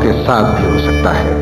के साथ भी हो सकता है।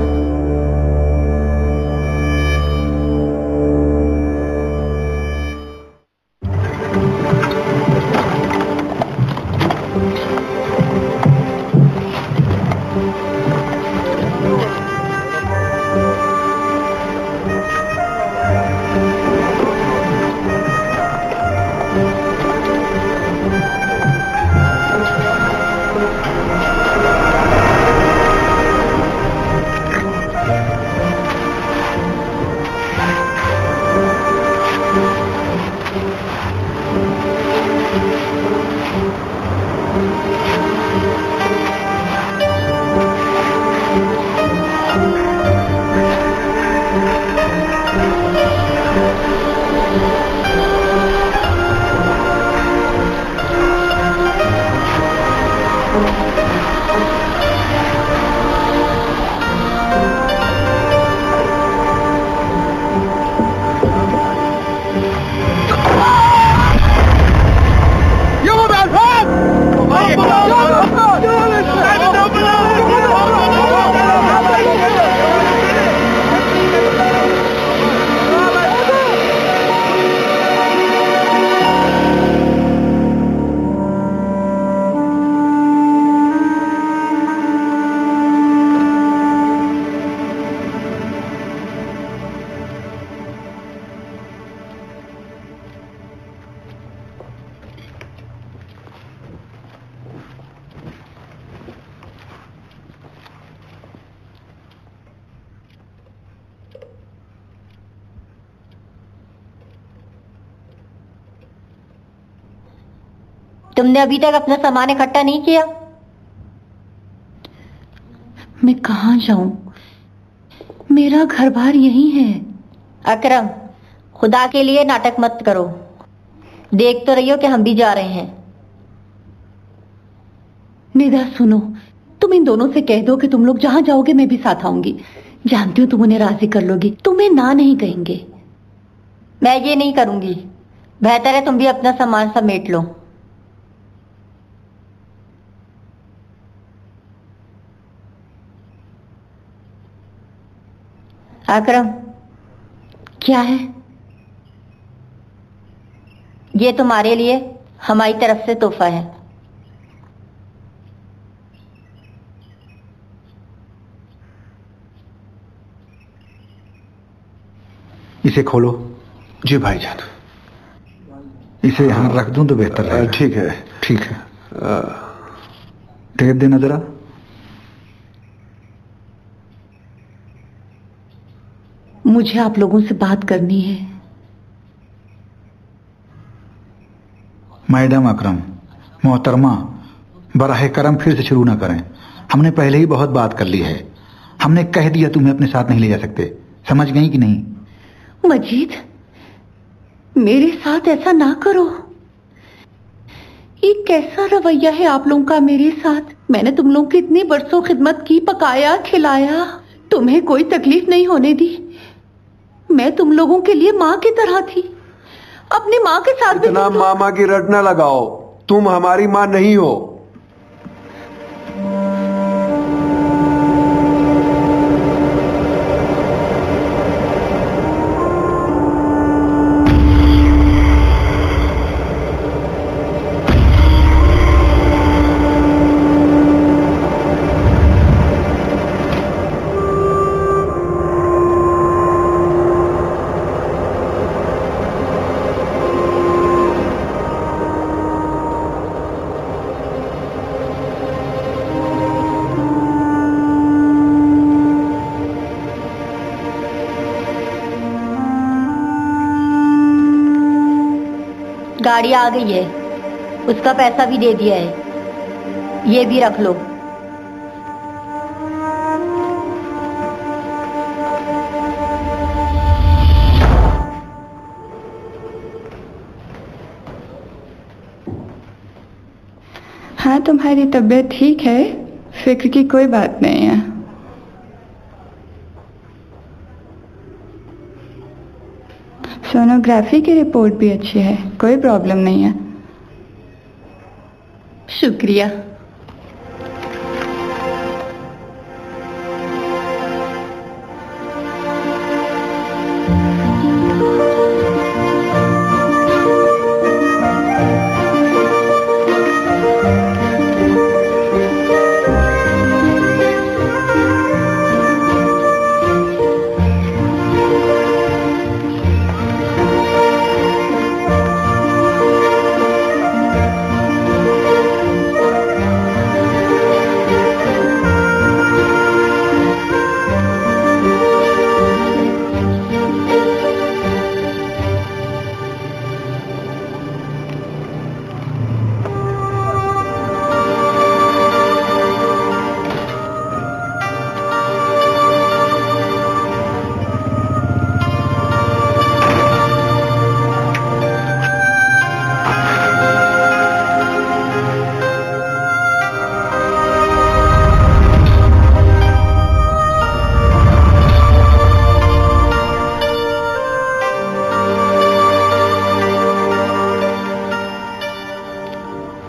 तुमने अभी तक अपना सामान इकट्ठा नहीं किया? मैं कहाँ जाऊं? मेरा घर बार यही है। अकरम, खुदा के लिए नाटक मत करो। देख तो रही हो कि हम भी जा रहे हैं। निदा सुनो, तुम इन दोनों से कह दो कि तुम लोग जहां जाओगे मैं भी साथ आऊंगी। जानती हूँ तुम उन्हें राजी कर लोगी, तुम्हें ना नहीं कहेंगे। मैं ये नहीं करूंगी। बेहतर है तुम भी अपना सामान समेट लो। अकरम, क्या है? ये तुम्हारे लिए हमारी तरफ से तोहफा है। इसे खोलो। जी भाईजान। इसे यहाँ रख दूं तो बेहतर रहेगा। ठीक है। ठीक है। टेप देना जरा। मुझे आप लोगों से बात करनी है। मैडम अकरम, मोहतरमा, बराहे करम फिर से शुरू ना करें। हमने पहले ही बहुत बात कर ली है। हमने कह दिया तुम्हें अपने साथ नहीं ले जा सकते। समझ गई कि नहीं? मजीद, मेरे साथ ऐसा ना करो। ये कैसा रवैया है आप लोगों का मेरे साथ? मैंने तुम लोगों की इतनी बरसों खिदमत की, पकाया खिलाया, तुम्हें कोई तकलीफ नहीं होने दी। मैं तुम लोगों के लिए माँ की तरह थी। अपनी माँ के साथ भी इतना मामा की रट ना लगाओ। तुम हमारी माँ नहीं हो। गाड़ी आ गई है, उसका पैसा भी दे दिया है। ये भी रख लो। हाँ, तुम्हारी तबीयत ठीक है, फिक्र की कोई बात नहीं है। सोनोग्राफी की रिपोर्ट भी अच्छी है, कोई प्रॉब्लम नहीं है। शुक्रिया।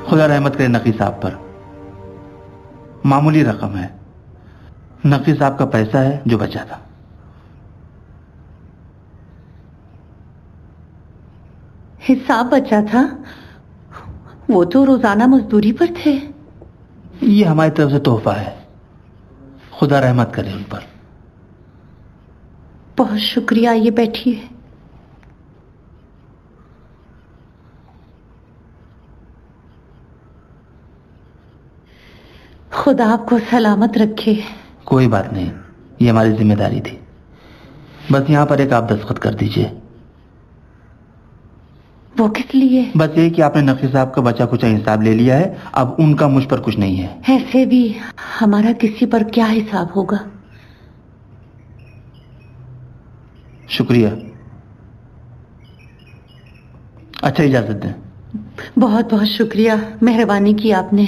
खुदा रहमत करे नकी साहब पर। मामूली रकम है, नकी साहब का पैसा है जो बचा था। हिसाब बचा था? वो तो रोजाना मजदूरी पर थे। ये हमारी तरफ से तोहफा है, खुदा रहमत करे उन पर। बहुत शुक्रिया। ये बैठिए। खुदा आपको सलामत रखे। कोई बात नहीं, ये हमारी जिम्मेदारी थी। बस यहाँ पर एक आप दस्तखत कर दीजिए। वो किस लिए? बस ये कि आपने नकी साहब का बचा कुछ हिसाब ले लिया है, अब उनका मुझ पर कुछ नहीं है। ऐसे भी हमारा किसी पर क्या हिसाब होगा। शुक्रिया। अच्छा, इजाजत दें। बहुत बहुत शुक्रिया, मेहरबानी की आपने।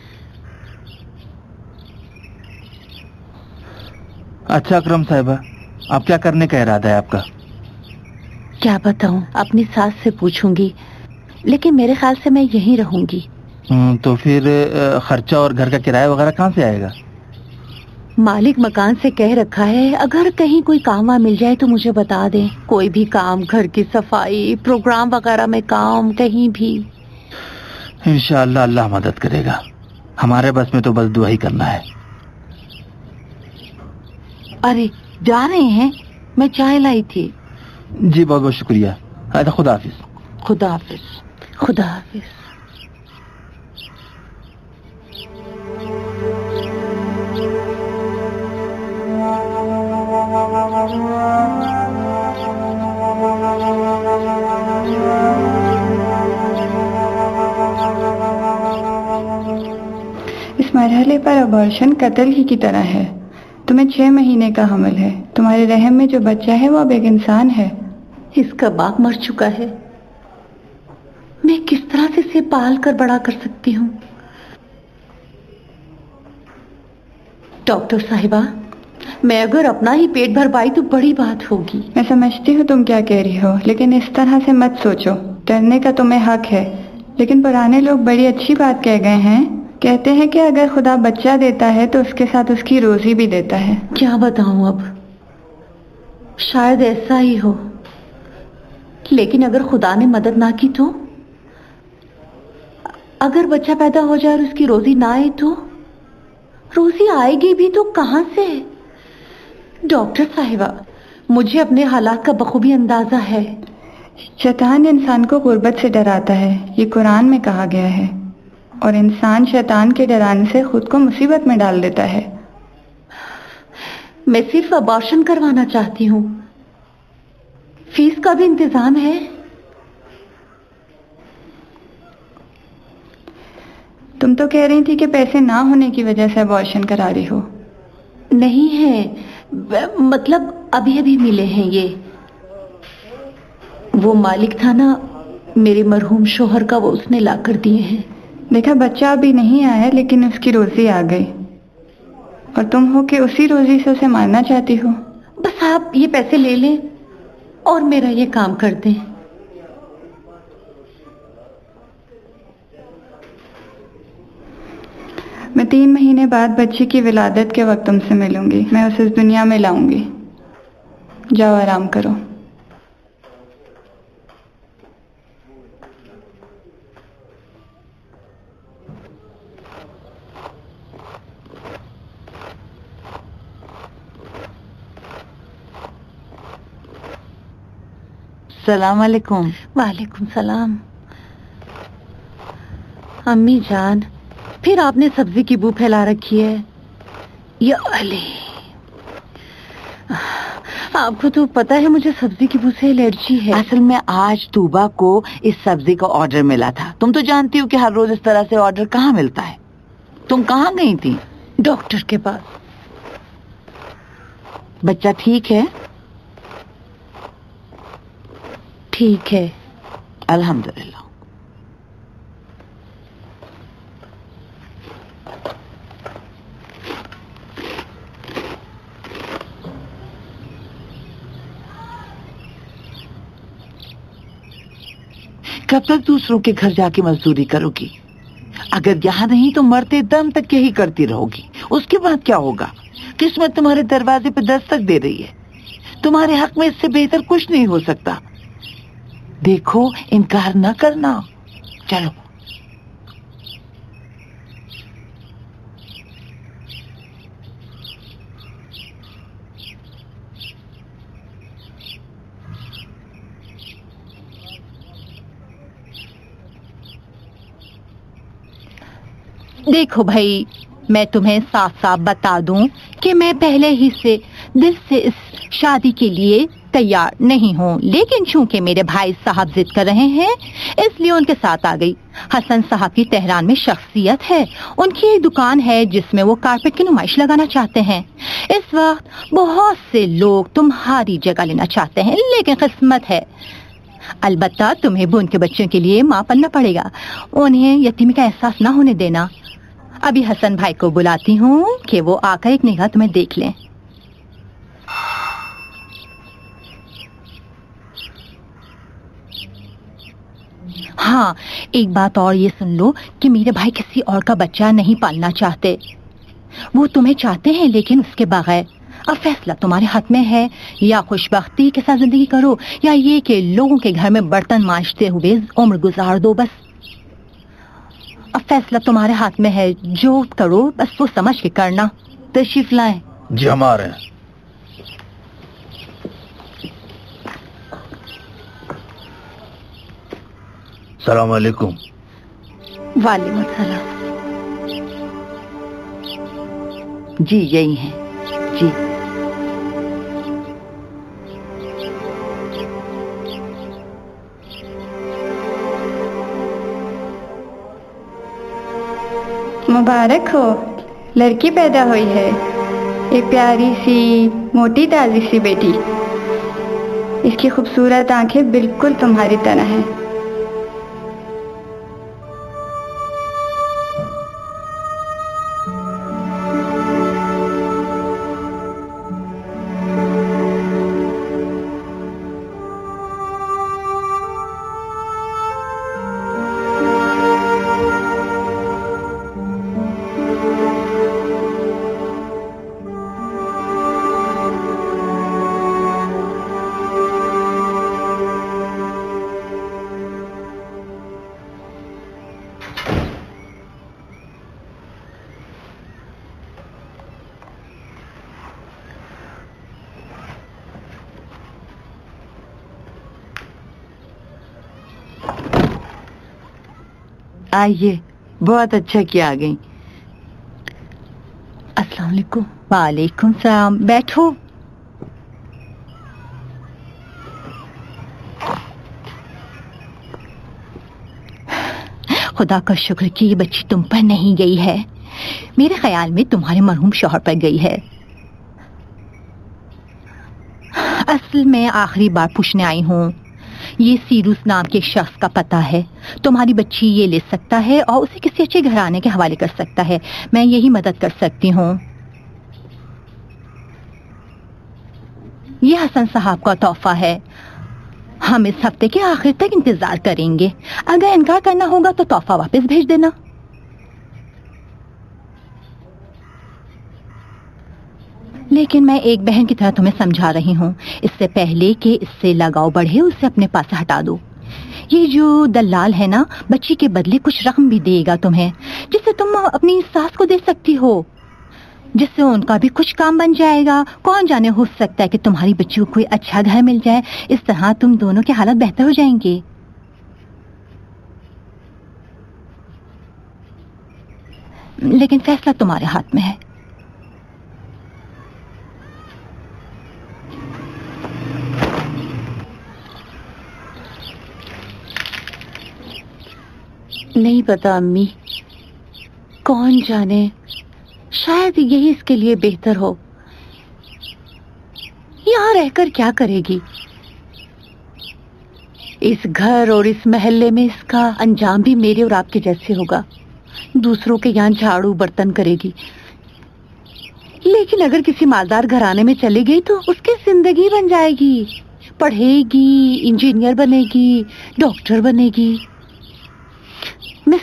अच्छा अकरम साहिबा, आप क्या करने का इरादा है आपका? क्या बताऊं, अपनी सास से पूछूंगी, लेकिन मेरे ख्याल से मैं यहीं रहूंगी। तो फिर खर्चा और घर का किराया वगैरह कहाँ से आएगा? मालिक मकान से कह रखा है अगर कहीं कोई काम मिल जाए तो मुझे बता दें। कोई भी काम, घर की सफाई, प्रोग्राम वगैरह में काम, कहीं भी। इंशाअल्लाह अल्लाह मदद करेगा। हमारे बस में तो बस दुआ ही करना है। अरे जा रहे हैं? मैं चाय लाई थी। जी बहुत बहुत शुक्रिया। अच्छा, खुदा हाफिज। खुदा हाफिज। खुदा हाफिज। इस मरहले पर अबॉर्शन कत्ल ही की तरह है। तुम्हें 6 महीने का हमल है। तुम्हारे रहम में जो बच्चा है वो अब एक इंसान है। इसका बाप मर चुका है। मैं किस तरह से इसे पाल कर बड़ा कर सकती हूँ? डॉक्टर साहिबा, मैं अगर अपना ही पेट भर पाई तो बड़ी बात होगी। मैं समझती हूँ तुम क्या कह रही हो, लेकिन इस तरह से मत सोचो। डरने का तुम्हें हक है, लेकिन पुराने लोग बड़ी अच्छी बात कह गए हैं। कहते हैं कि अगर खुदा बच्चा देता है तो उसके साथ उसकी रोजी भी देता है। क्या बताऊं अब, शायद ऐसा ही हो। लेकिन अगर खुदा ने मदद ना की तो? अगर बच्चा पैदा हो जाए और उसकी रोजी ना आए तो? रोजी आएगी भी तो कहां से? डॉक्टर साहिबा, मुझे अपने हालात का बखूबी अंदाजा है। शैतान इंसान को गुर्बत से डराता है, ये कुरान में कहा गया है, और इंसान शैतान के डराने से खुद को मुसीबत में डाल देता है। मैं सिर्फ अबॉर्शन करवाना चाहती हूँ। फीस का भी इंतजाम है? तुम तो कह रही थी कि पैसे ना होने की वजह से अबॉर्शन करा रही हो। नहीं है, मतलब अभी अभी मिले हैं ये। वो मालिक था ना मेरे मरहूम शोहर का, वो उसने ला कर दिए हैं। देखा, बच्चा अभी नहीं आया लेकिन उसकी रोजी आ गई, और तुम हो कि उसी रोजी से उसे मारना चाहती हो। बस आप ये पैसे ले लें और मेरा ये काम कर दें। मैं 3 महीने बाद बच्ची की विलादत के वक्त तुमसे मिलूंगी। मैं उसे इस दुनिया में लाऊंगी। जाओ आराम करो। सलाम अलैकुम। वालेकुम सलाम। अम्मी जान, फिर आपने सब्जी की बू फैला रखी है। या अली, आपको तो पता है मुझे सब्जी की बू से एलर्जी है। असल में आज तूबा को इस सब्जी का ऑर्डर मिला था। तुम तो जानती हो कि हर रोज इस तरह से ऑर्डर कहाँ मिलता है। तुम कहाँ गई थी? डॉक्टर के पास। बच्चा ठीक है? ठीक है, अल्हम्दुलिल्लाह। कब तक दूसरों के घर जाके मजदूरी करोगी? अगर यहाँ नहीं तो मरते दम तक यही करती रहोगी। उसके बाद क्या होगा? किस्मत तुम्हारे दरवाजे पे दस्तक दे रही है। तुम्हारे हक में इससे बेहतर कुछ नहीं हो सकता। देखो, इनकार न करना। चलो। देखो भाई, मैं तुम्हें साफ साफ बता दूं कि मैं पहले ही से दिल से इस शादी के लिए तैयार नहीं हूँ, लेकिन चूंकि मेरे भाई साहब जिद कर रहे हैं इसलिए उनके साथ आ गई। हसन साहब की तेहरान में शख्सियत है। उनकी एक दुकान है जिसमें वो कारपेट की नुमाइश लगाना चाहते हैं। इस वक्त बहुत से लोग तुम्हारी जगह लेना चाहते हैं, लेकिन किस्मत है। अलबत्ता तुम्हें भी उनके बच्चों के लिए माँ बनना पड़ेगा। उन्हें यतीमी का एहसास ना होने देना। अभी हसन भाई को बुलाती हूँ कि वो आकर एक निगाह तुम्हें देख लें। हाँ, एक बात और ये सुन लो कि मेरे भाई किसी और का बच्चा नहीं पालना चाहते। वो तुम्हें चाहते हैं, लेकिन उसके बगैर। अब फैसला तुम्हारे हाथ में है। या खुशबख्ती के साथ जिंदगी करो, या ये कि लोगों के घर में बर्तन मांजते हुए उम्र गुजार दो। बस अब फैसला तुम्हारे हाथ में है। जो करो बस वो समझ के करना। तशरीफ लाएं। जी, हम आ रहे हैं। सलाम अलैकुम। वालेकुम सलाम। जी, यही है। जी। मुबारक हो, लड़की पैदा हुई है। एक प्यारी सी मोटी ताजी सी बेटी। इसकी खूबसूरत आंखें बिल्कुल तुम्हारी तरह हैं। आइए, बहुत अच्छा किया आ गई। अस्सलाम वालेकुम। वालेकुम सलाम। बैठो। खुदा का शुक्र कि ये बच्ची तुम पर नहीं गई है। मेरे ख्याल में तुम्हारे मरहूम शौहर पर गई है। असल में आखिरी बार पूछने आई हूँ। ये सीरूस नाम के शख्स का पता है। तुम्हारी बच्ची ये ले सकता है और उसे किसी अच्छे घराने के हवाले कर सकता है। मैं यही मदद कर सकती हूँ। ये हसन साहब का तोहफा है। हम इस हफ्ते के आखिर तक इंतजार करेंगे। अगर इनकार करना होगा तो तोहफा वापस भेज देना। लेकिन मैं एक बहन की तरह तुम्हें समझा रही हूँ। इससे पहले कि इससे लगाव बढ़े, उसे अपने पास से हटा दो। ये जो दलाल है ना, बच्ची के बदले कुछ रकम भी देगा तुम्हें, जिससे तुम अपनी सास को दे सकती हो, जिससे उनका भी कुछ काम बन जाएगा। कौन जाने, हो सकता है कि तुम्हारी बच्ची को कोई अच्छा घर मिल जाए। इस तरह तुम दोनों के हालत बेहतर हो जाएंगे। लेकिन फैसला तुम्हारे हाथ में है। नहीं पता अम्मी, कौन जाने, शायद यही इसके लिए बेहतर हो। यहाँ रहकर क्या करेगी? इस घर और इस मोहल्ले में इसका अंजाम भी मेरे और आपके जैसे होगा। दूसरों के यहाँ झाड़ू बर्तन करेगी। लेकिन अगर किसी मालदार घराने में चली गई तो उसकी जिंदगी बन जाएगी। पढ़ेगी, इंजीनियर बनेगी, डॉक्टर बनेगी। मैं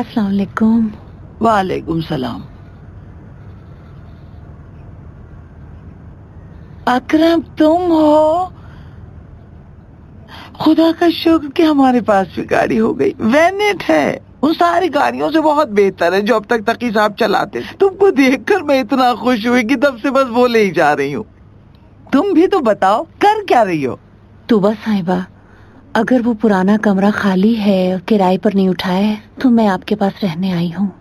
अस्सलाम वालेकुम। वालेकुम सलाम। अकरम तुम हो? खुदा का शुक्र कि हमारे पास भी गाड़ी हो गई। वेनेट है, उन सारी गाड़ियों से बहुत बेहतर है जो अब तक तकी साहब चलाते। तुमको देखकर मैं इतना खुश हुई कि तब से बस बोले ही जा रही हूँ। तुम भी तो बताओ, कर क्या रही हो? तूबा साहिबा, अगर वो पुराना कमरा खाली है और किराए पर नहीं उठाया है तो मैं आपके पास रहने आई हूँ।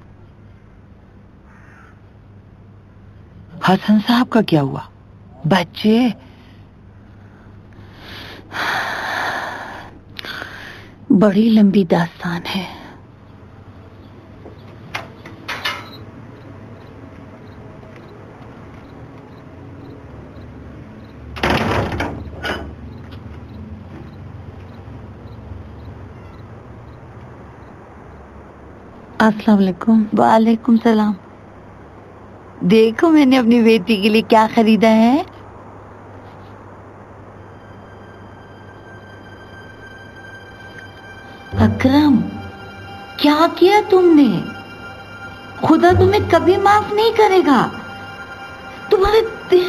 हसन साहब का क्या हुआ? बच्चे? बड़ी लंबी दास्तान है। अस्सलाम वालेकुम। वालेकुम सलाम। देखो मैंने अपनी बेटी के लिए क्या खरीदा है। अकरम, क्या किया तुमने? खुदा तुम्हें कभी माफ नहीं करेगा। तुम्हारे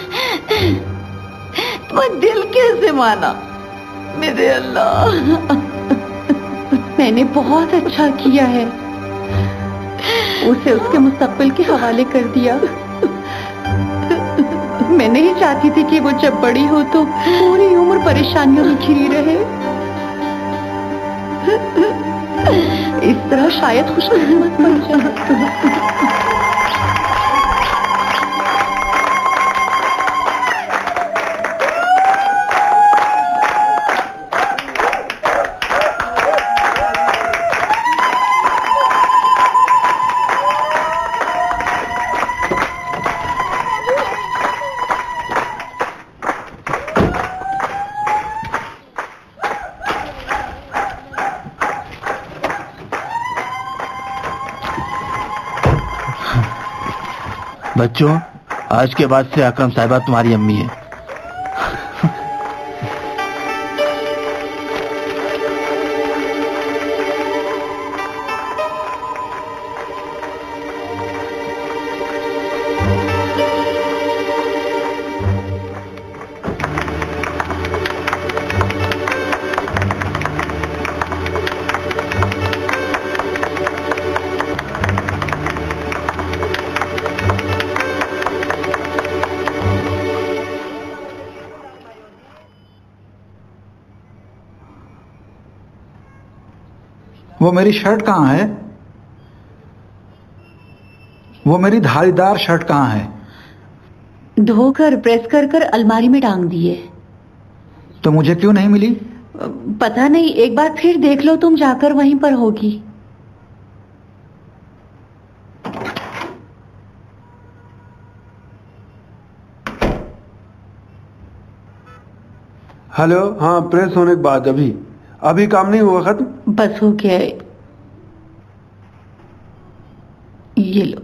दिल कैसे माना? मेरे अल्लाह। मैंने बहुत अच्छा किया है, उसे उसके मुस्तकबिल के हवाले कर दिया। मैं नहीं चाहती थी कि वो जब बड़ी हो तो पूरी उम्र परेशानियों में घिरी रहे। इस तरह शायद खुशकिस्मत बन जाए। बच्चों, आज के बाद से अकरम साहिबा तुम्हारी अम्मी है। वो मेरी शर्ट कहाँ है? वो मेरी धारीदार शर्ट कहाँ है? धोकर प्रेस कर कर अलमारी में टांग दिए। तो मुझे क्यों नहीं मिली? पता नहीं, एक बार फिर देख लो, तुम जाकर वहीं पर होगी। हेलो, हाँ प्रेस होने के बाद अभी काम नहीं हुआ खत्म? बस हो गया है। ये लो।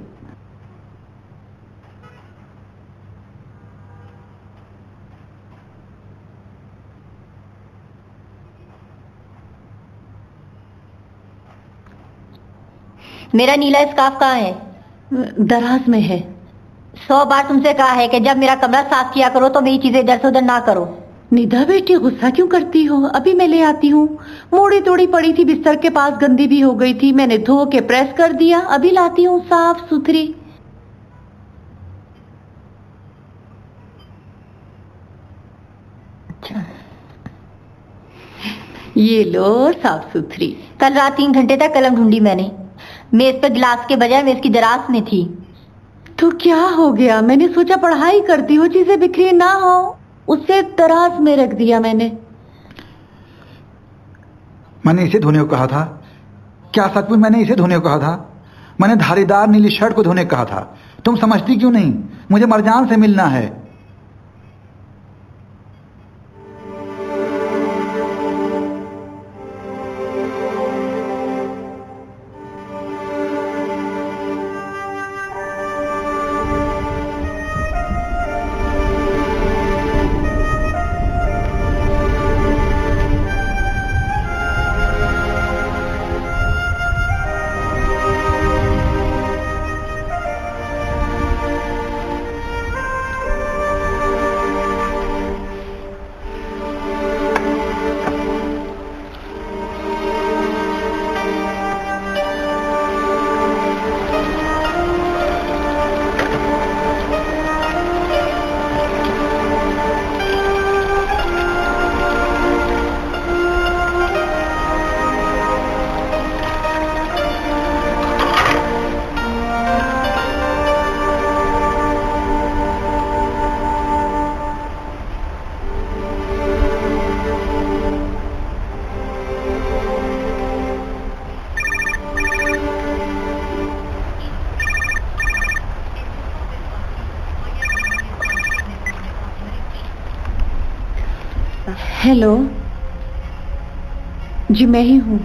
मेरा नीला स्कार्फ कहाँ है? दराज में है। 100 बार तुमसे कहा है कि जब मेरा कमरा साफ किया करो तो मेरी चीजें इधर से उधर ना करो। निदा बेटी, गुस्सा क्यों करती हो? अभी मैं ले आती हूँ। मोड़ी तोड़ी पड़ी थी बिस्तर के पास, गंदी भी हो गई थी, मैंने धो के प्रेस कर दिया, अभी लाती हूँ साफ सुथरी। अच्छा, ये लो साफ सुथरी। कल रात 3 घंटे तक कलम ढूंढी मैंने। मेज पर गिलास के बजाय मेज की दराज में थी। तो क्या हो गया? मैंने सोचा पढ़ाई करती हो, चीजें बिखरी ना हो, उसे दराज में रख दिया मैंने इसे धोने को कहा था। क्या सच में मैंने इसे धोने को कहा था? मैंने धारीदार नीली शर्ट को धोने को कहा था। तुम समझती क्यों नहीं? मुझे मरजान से मिलना है। सा। हेलो जी, मैं ही हूँ।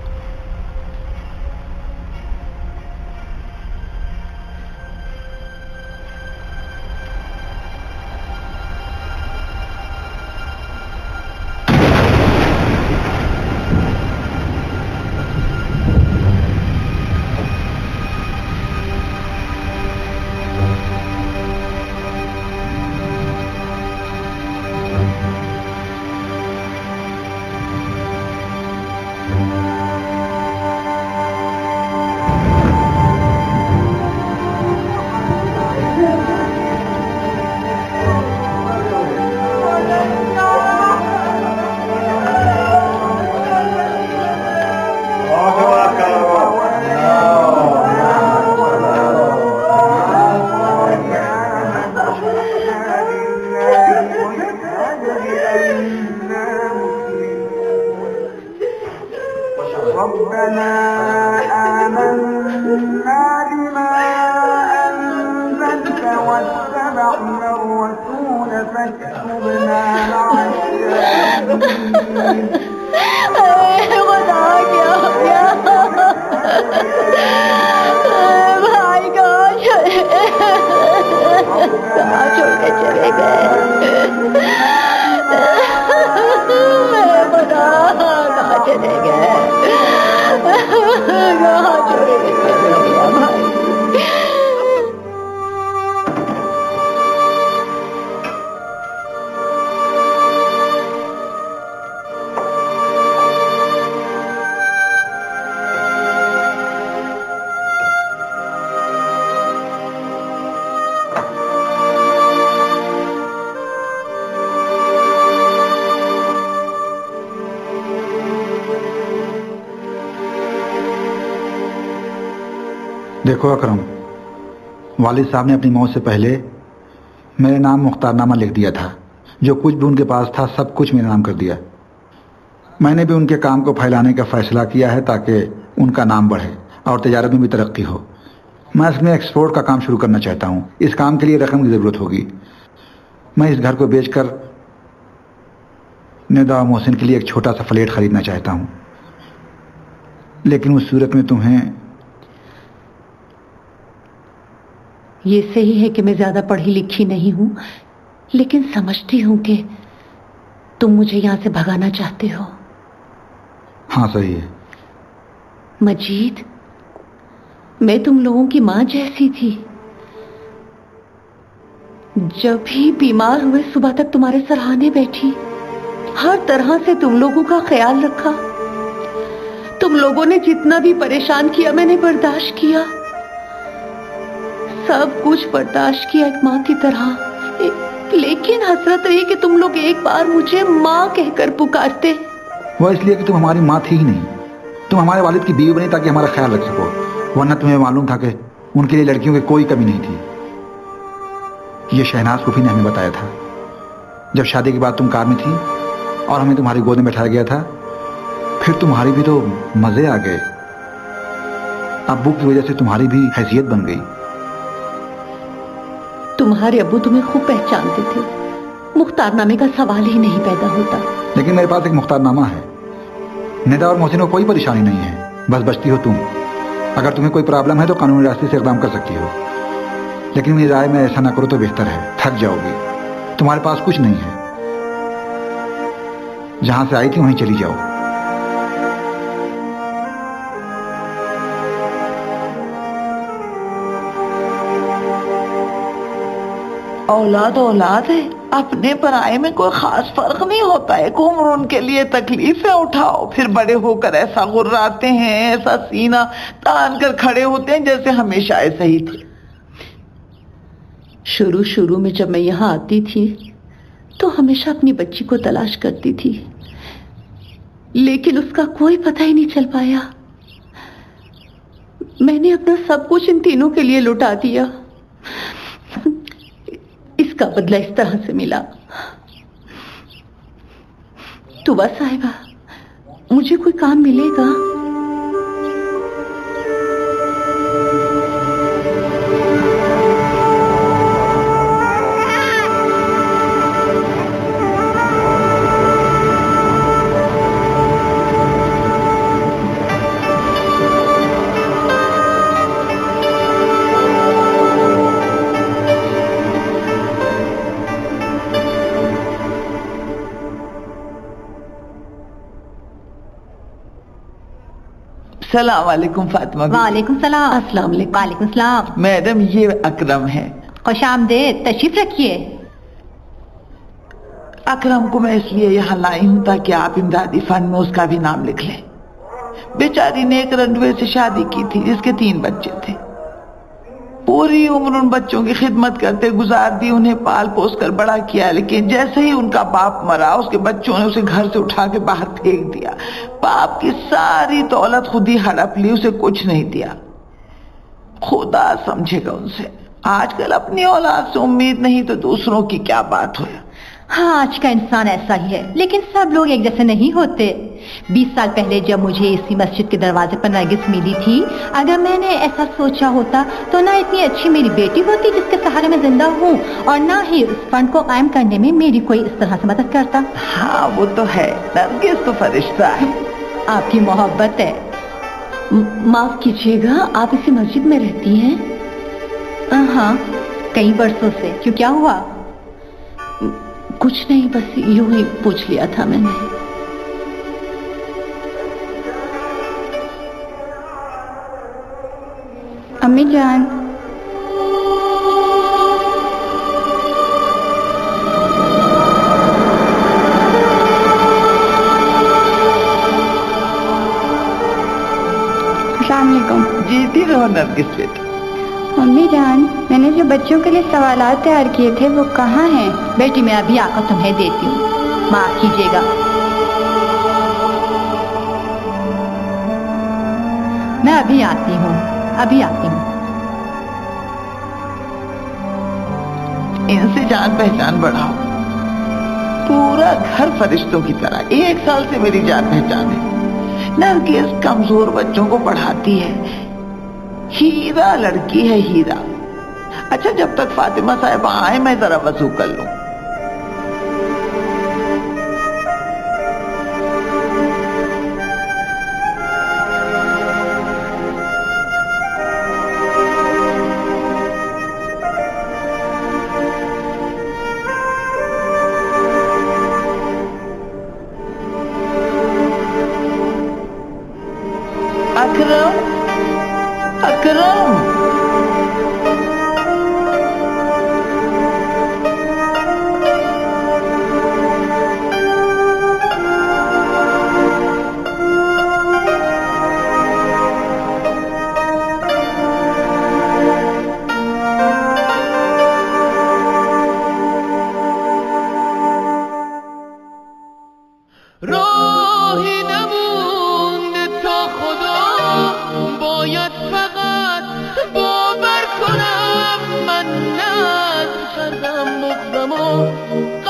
देखो अकरम, वालिद साहब ने अपनी मौत से पहले मेरे नाम मुख्तारनामा लिख दिया था। जो कुछ भी उनके पास था सब कुछ मेरे नाम कर दिया। मैंने भी उनके काम को फैलाने का फैसला किया है ताकि उनका नाम बढ़े और तिजारत में भी तरक्की हो। मैं इसमें एक्सपोर्ट का काम शुरू करना चाहता हूँ। इस काम के लिए रकम की ज़रूरत होगी। मैं इस घर को बेचकर निदा और मोहसिन के लिए एक छोटा सा फ्लैट खरीदना चाहता हूँ, लेकिन उस सूरत में तुम्हें ये सही है कि मैं ज्यादा पढ़ी लिखी नहीं हूं, लेकिन समझती हूं कि तुम मुझे यहां से भगाना चाहते हो। हाँ सही है। मजीद, मैं तुम लोगों की मां जैसी थी। जब भी बीमार हुए सुबह तक तुम्हारे सराहने बैठी, हर तरह से तुम लोगों का ख्याल रखा। तुम लोगों ने जितना भी परेशान किया मैंने बर्दाश्त किया, सब कुछ बर्दाश्त किया एक माँ की तरह। लेकिन हसरत रही कि तुम लोग एक बार मुझे माँ कहकर पुकारते। वो इसलिए कि तुम हमारी माँ थी ही नहीं, तुम हमारे वालिद की बीवी बनी ताकि हमारा ख्याल रख सको, वरना तुम्हें मालूम था कि उनके लिए लड़कियों की कोई कमी नहीं थी। ये शहनाज फूफी ने हमें बताया था। जब शादी के बाद तुम कार में थी और हमें तुम्हारी गोद में बैठाया गया था, फिर तुम्हारी भी तो मजे आ गए। अब्बू की वजह से तुम्हारी भी हैसियत बन गई। तुम्हारे अब्बू तुम्हें खूब पहचानते थे, मुख्तारनामे का सवाल ही नहीं पैदा होता। लेकिन मेरे पास एक मुख्तारनामा है। निदा और मोहसिन को कोई परेशानी नहीं है, बस बचती हो तुम। अगर तुम्हें कोई प्रॉब्लम है तो कानूनी रास्ते से इकदाम कर सकती हो, लेकिन मेरी राय में ऐसा ना करो तो बेहतर है। थक जाओगी। तुम्हारे पास कुछ नहीं है। जहां से आई थी वहीं चली जाओ। औलाद औलाद है, अपने पराये में कोई खास फर्क नहीं होता है। उम्र उनके लिए तकलीफें उठाओ, फिर बड़े होकर ऐसा गुर्राते हैं, ऐसा सीना तान कर खड़े होते हैं जैसे हमेशा ऐसे ही थे। शुरू में जब मैं यहाँ आती थी तो हमेशा अपनी बच्ची को तलाश करती थी, लेकिन उसका कोई पता ही नहीं चल पाया। मैंने अपना सब कुछ इन तीनों के लिए लुटा दिया। इसका बदला इस तरह से मिला। तुबा साहिबा, मुझे कोई काम मिलेगा? सलाम वालेकुम फातिमा बीबी। वालेकुम सलाम। अस्सलाम वालेकुम। वालेकुम सलाम। मैडम ये अकरम है। खुशामदीद, तशरीफ रखिए। अकरम को मैं इसलिए यहाँ लाई हूँ ताकि आप इमदादी फंड में उसका भी नाम लिख लें। बेचारी ने एक रंडवे से शादी की थी जिसके 3 बच्चे थे। पूरी उम्र उन बच्चों की खिदमत करते गुजार दी, उन्हें पाल पोस कर बड़ा किया, लेकिन जैसे ही उनका बाप मरा उसके बच्चों ने उसे घर से उठा के बाहर फेंक दिया। बाप की सारी दौलत खुद ही हड़प ली, उसे कुछ नहीं दिया। खुदा समझेगा उनसे। आजकल अपनी औलाद से उम्मीद नहीं तो दूसरों की क्या बात हो। हाँ, आज का इंसान ऐसा ही है, लेकिन सब लोग एक जैसे नहीं होते। 20 साल पहले जब मुझे इसी मस्जिद के दरवाजे पर नरगिस मिली थी, अगर मैंने ऐसा सोचा होता तो ना इतनी अच्छी मेरी बेटी होती जिसके सहारे मैं जिंदा हूँ, और ना ही उस फंड को कायम करने में मेरी कोई इस तरह से मदद करता। हाँ वो तो है, नरगिस तो फरिश्ता है। आपकी मोहब्बत है। माफ कीजिएगा, आप इसी मस्जिद में रहती हैं? हाँ, कई बरसों से। क्यों, क्या हुआ? कुछ नहीं, बस यूं ही पूछ लिया था मैंने। अम्मी जान, अस्सलाम वालेकुम। जीती रहो नरगिस बेटी। अम्मी जान, मैंने जो बच्चों के लिए सवालात तैयार किए थे वो कहाँ हैं? बेटी, मैं अभी आकर तुम्हें देती हूँ, माफ कीजिएगा। मैं अभी आती हूँ, अभी आती हूँ। इनसे जान पहचान बढ़ाओ। पूरा घर फरिश्तों की तरह। 1 साल से मेरी जान पहचान है। नरगिस कमजोर बच्चों को पढ़ाती है। हीरा लड़की है, हीरा। अच्छा, जब तक फातिमा साहिबा आए मैं जरा वजू कर लूं। अकरम, अकरम, راهی نموند تا خدا باید فقط باور کنم من نه کردم بغضمو